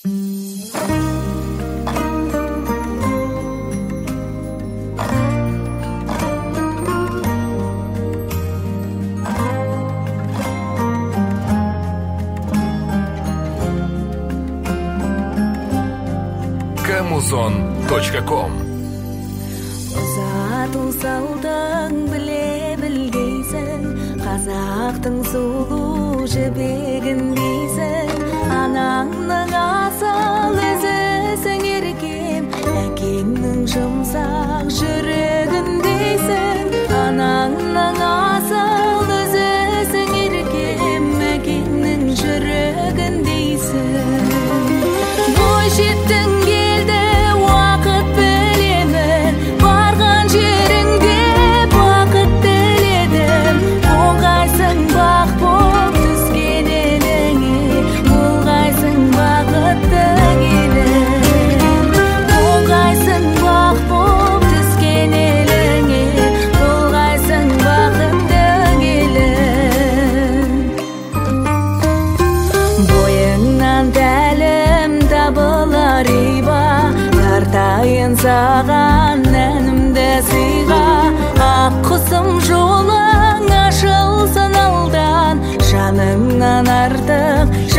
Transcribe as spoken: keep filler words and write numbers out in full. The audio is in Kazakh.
камузон точка ком. Ұзату салдың біле білгейсің, қазақтың сұлу жібегін дейсің. Анаңның асыл өзісің еркем, әкеңнің жұмсақ жүрегін дейсің. Анаңның асыл өзісің еркем, әкеңнің жүрегін дейсің. Бой жеттің келді уақыт білемін, барған жеріңде бақыт тіледім. Болғайсың бақ боп түскен еліңе, болғайсың бақытты келін. Болғайсың бақ боп түскен еліңе, болғайсың бақытты келін. Бойыңнан тәлім табылар иба, тартайын саған әнімді сыйға. Ақ құсым жолың ашылсын алдан, жаныңнан артық